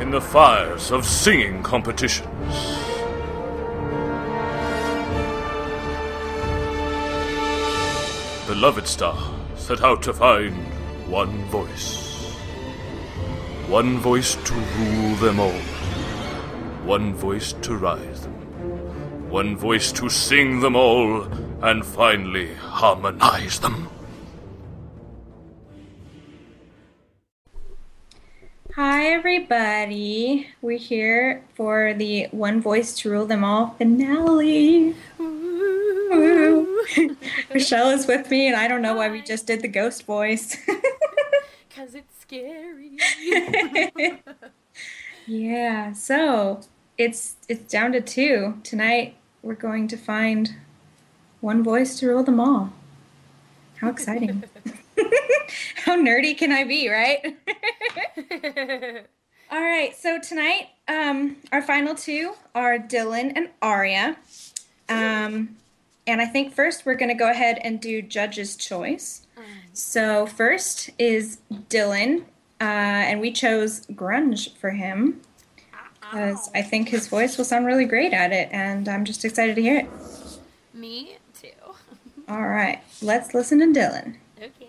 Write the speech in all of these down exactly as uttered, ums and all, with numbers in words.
in the fires of singing competitions. Beloved Star set out to find one voice. One voice to rule them all. One voice to rise them. One voice to sing them all and finally harmonize them. Hi everybody, we're here for the One Voice to Rule Them All finale. Woo. Michelle is with me and I don't know why we just did the ghost voice. Cause it's scary. Yeah, so it's it's down to two. Tonight we're going to find one voice to rule them all. How exciting. How nerdy can I be, right? All right, so tonight, um, our final two are Dylan and Aria. Um, and I think first we're going to go ahead and do Judge's Choice. So first is Dylan, uh, and we chose Grunge for him because I think his voice will sound really great at it, and I'm just excited to hear it. Me too. All right, let's listen to Dylan. Okay.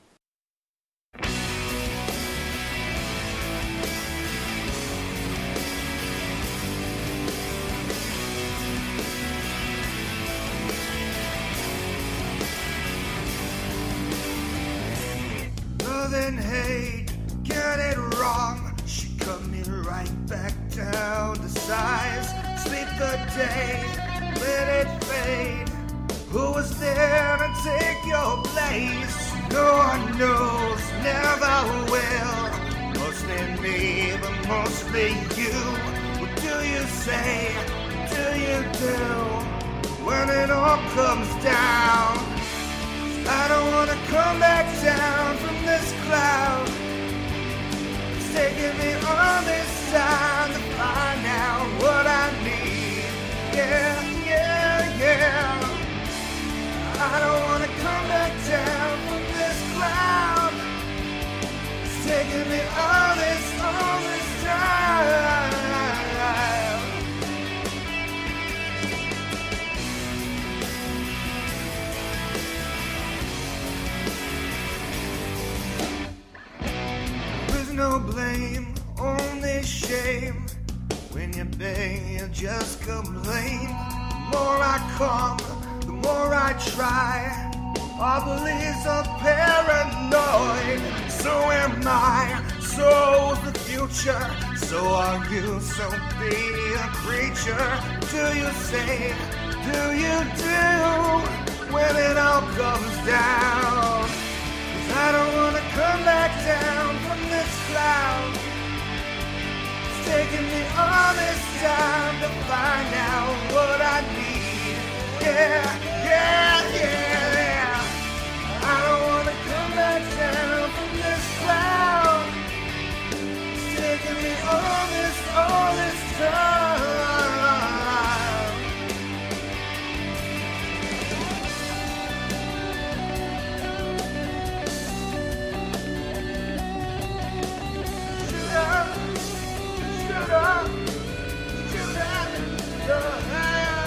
Love and hate, get it wrong. She cut me right back down to size. Sleep the day, let it fade. Who was there to take your place? No one knows, never will. Mostly me, but mostly you. What do you say? What do you do? When it all comes down, I don't wanna come back down from this cloud. It's taking me all this time to find out what I need. Yeah, yeah, yeah. I don't wanna come back down from this cloud. It's taking me all this, all this time. There's no blame, only shame. When you beg, you just complain. The more I come, the more I try. Our beliefs are paranoid. So am I, so's the future. So are you, so be a creature. Do you say, do you do? When it all comes down, 'cause I don't wanna come back down from this cloud. It's taking me all this time to find out what I need. Yeah, yeah, yeah, yeah. I don't wanna come back down from this cloud. It's taking me all this, all this time. Sugar, sugar, sugar, sugar.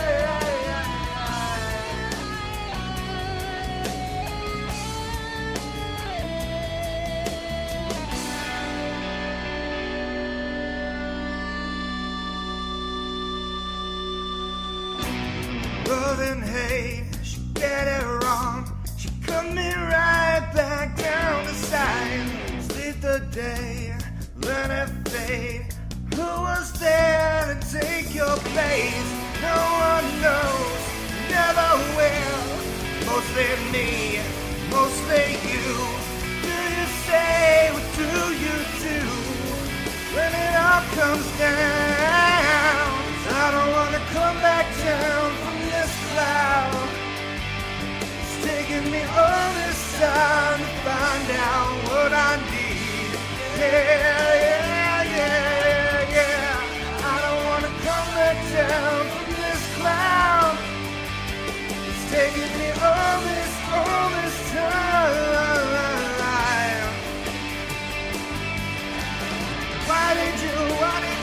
Love and hate, she get it wrong. She cut me right back down the side. Sleep the day, let it fade. Who was there to take your place? No one knows, never will. Mostly me, mostly you. Do you say, what do you do? When it all comes down, I don't wanna come back down from this cloud. It's taking me all this time to find out what I need. Yeah, yeah, yeah, yeah. I don't wanna come back down from this cloud. It's taking me all this, all this time. Why did you, why did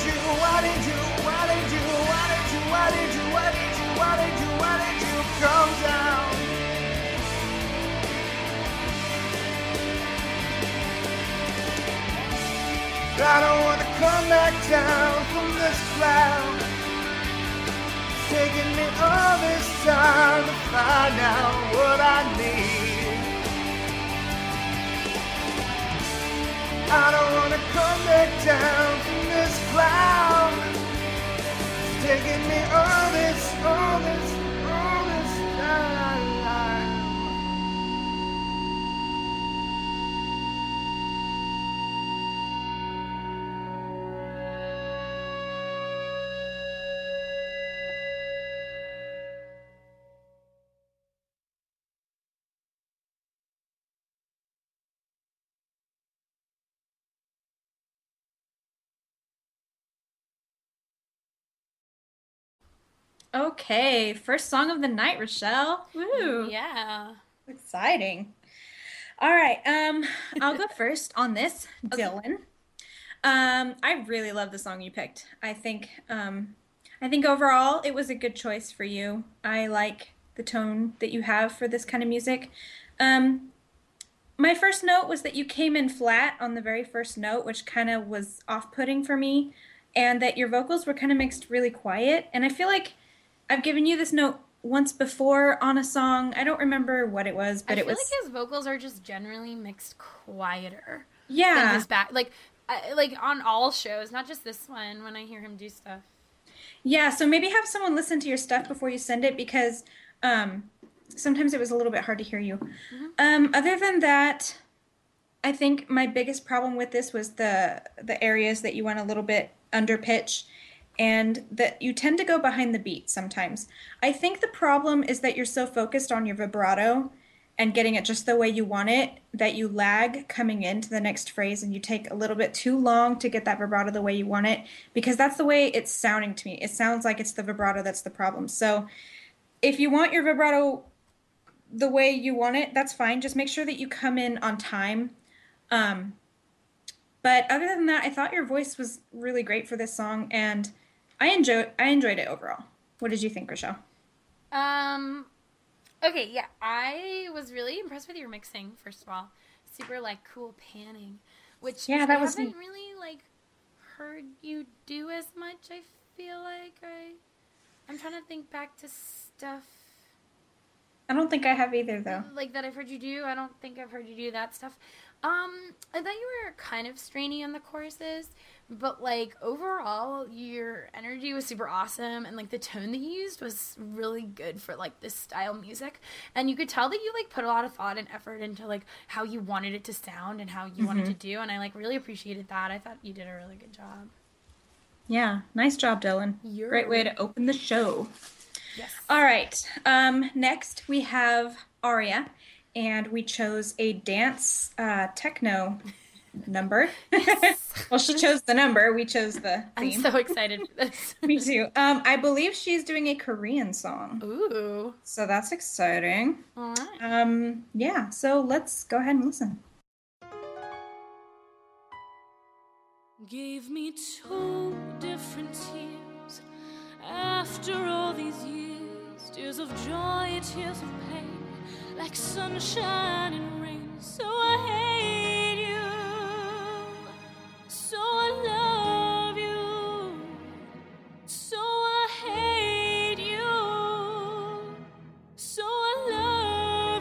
I don't want to come back down from this cloud. It's taking me all this time to find out what I need. I don't want to come back down from this cloud. It's taking me all this, all this, all this time. Okay, first song of the night, Rochelle. Woo! Yeah. Exciting. All right, um, I'll go first on this, Okay. Dylan. Um, I really love the song you picked. I think, um, I think overall it was a good choice for you. I like the tone that you have for this kind of music. Um, my first note was that you came in flat on the very first note, which kind of was off-putting for me, and that your vocals were kind of mixed really quiet. And I feel like I've given you this note once before on a song. I don't remember what it was, but I it feel was like his vocals are just generally mixed quieter than yeah. his back. Like, I, like on all shows, not just this one. When I hear him do stuff. Yeah, so maybe have someone listen to your stuff before you send it because um, sometimes it was a little bit hard to hear you. Mm-hmm. Um, other than that, I think my biggest problem with this was the the areas that you went a little bit under pitch and that you tend to go behind the beat sometimes. I think the problem is that you're so focused on your vibrato and getting it just the way you want it that you lag coming into the next phrase and you take a little bit too long to get that vibrato the way you want it because that's the way it's sounding to me. It sounds like it's the vibrato that's the problem. So if you want your vibrato the way you want it, that's fine. Just make sure that you come in on time. Um, but other than that, I thought your voice was really great for this song, and I enjoyed I enjoyed it overall. What did you think, Rochelle? Um. Okay, yeah, I was really impressed with your mixing. First of all, super like cool panning, which Yeah, that I was haven't neat. really like heard you do as much. I feel like I, I'm trying to think back to stuff I don't think I have either, though. like that I've heard you do. I don't think I've heard you do that stuff. Um, I thought you were kind of strainy on the choruses, but like overall, your energy was super awesome, and like the tone that you used was really good for like this style music. And you could tell that you like put a lot of thought and effort into like how you wanted it to sound and how you wanted to do. And I like really appreciated that. I thought you did a really good job. Yeah, nice job, Dylan. You're Great way to open the show. Yes. All right. Um, next, we have Aria, and we chose a dance uh, techno number. Well, she chose the number. We chose the I'm theme. so excited for this. Me too. Um, I believe she's doing a Korean song, Ooh. so that's exciting. All right. Um, yeah, so let's go ahead and listen. Gave me two different tears after all these years, tears of joy, tears of pain, like sunshine and rain. So I hate you, so I love you, so I hate you, so I love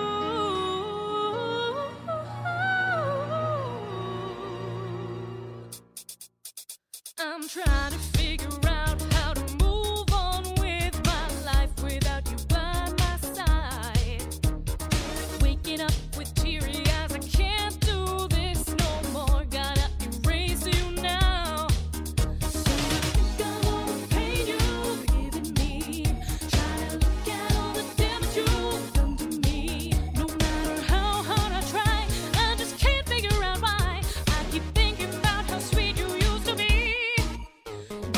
you. I'm trying to figure out how to move on with my life without you by my side. Waking up with teary eyes, I can't do this no more. Gotta erase you now. So I think of all the pain you've given me. Try to look at all the damage you've done to me. No matter how hard I try, I just can't figure out why. I keep thinking about how sweet you used to be.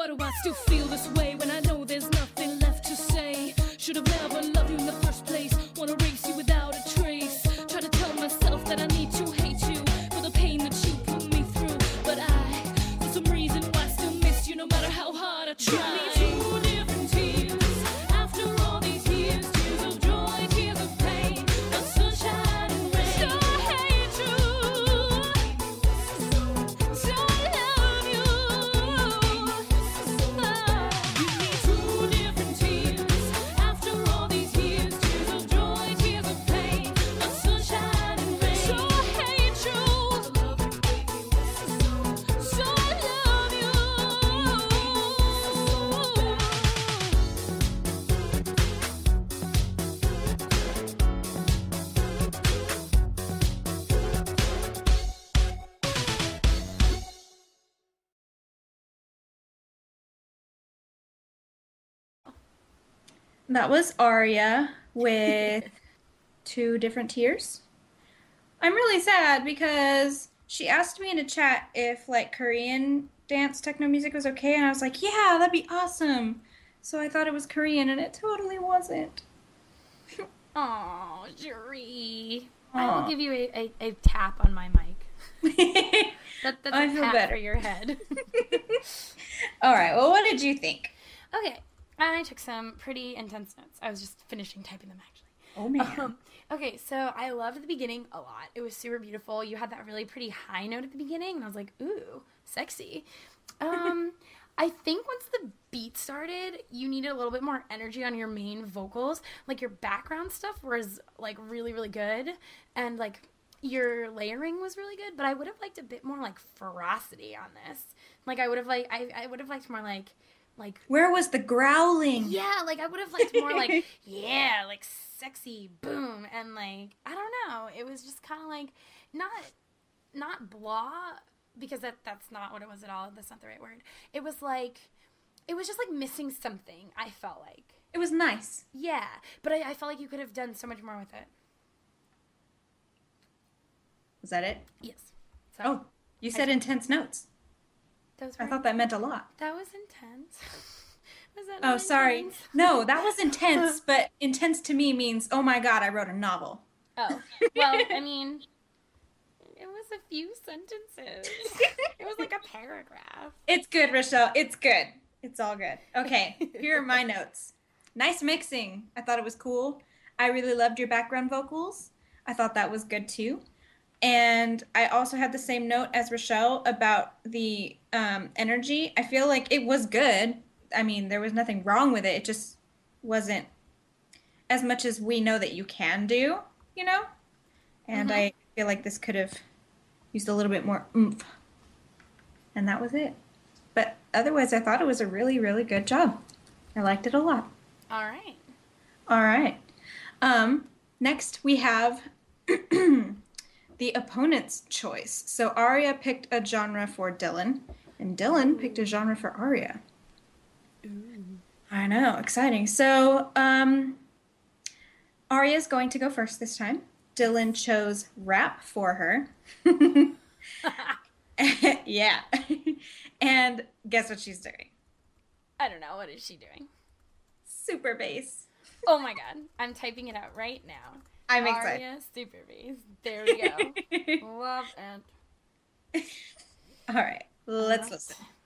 do I still feel this way when I know there's nothing left to say? Should have never loved you in the first place. Wanna erase you without a trace. Try to tell myself that I need to hate you for the pain that you put me through. But I, for some reason, why still miss you no matter how hard I try. Two different tears after all these years. Tears of joy, tears of pain, of sunshine and rain. So I hate you. So I love you. Give me two different tears after all these years. Tears of joy, tears of pain, of sunshine and rain. So I hate you. So I love you. That was Aria with two different tiers. I'm really sad because she asked me in a chat if like Korean dance techno music was okay, and I was like, yeah, that'd be awesome. So I thought it was Korean, and it totally wasn't. Oh, Juri. I Aw. will give you a, a, a tap on my mic. That, that's I a feel pat better. for your head. All right, well, what did you think? Okay, I took some pretty intense notes. I was just finishing typing them, actually. Oh, man. Um, okay, so I loved the beginning a lot. It was super beautiful. You had that really pretty high note at the beginning, and I was like, ooh, sexy. Um, I think once the beat started, you needed a little bit more energy on your main vocals. Like, your background stuff was, like, really, really good, and, like, your layering was really good, but I would have liked a bit more, like, ferocity on this. Like, I would have, like, I, I would have liked more, like, like, Where was the growling? yeah, like, I would have liked more, like, yeah, like, sexy, boom, and, like, I don't know, it was just kind of, like, not, not blah, because that, that's not what it was at all, that's not the right word, it was, like, it was just, like, missing something, I felt like. It was nice. Yeah, but I, I felt like you could have done so much more with it. Was that it? Yes. So, Oh, you said intense notes. those I were, thought that meant a lot. that was intense. Was that Oh, not sorry. intense? No, that was intense, but intense to me means, oh my god, I wrote a novel. Oh, well, I mean, it was a few sentences. It was like a paragraph. It's good, Rochelle. It's good. It's all good. Okay, here are my notes. Nice mixing. I thought it was cool. I really loved your background vocals. I thought that was good too. And I also had the same note as Rochelle about the um, energy. I feel like it was good. I mean, there was nothing wrong with it. It just wasn't as much as we know that you can do, you know? And Mhm. I feel like this could have used a little bit more oomph. And that was it. But otherwise, I thought it was a really, really good job. I liked it a lot. All right. All right. Um, next, we have the opponent's choice. So Aria picked a genre for Dylan, and Dylan picked a genre for Aria. I know, exciting. So um, Aria's going to go first this time. Dylan chose rap for her. Yeah. And guess what she's doing? I don't know. What is she doing? Super bass. Oh my god. I'm typing it out right now. I'm excited. Aria Super Bass. There we go. Love and All right, let's Let's- listen.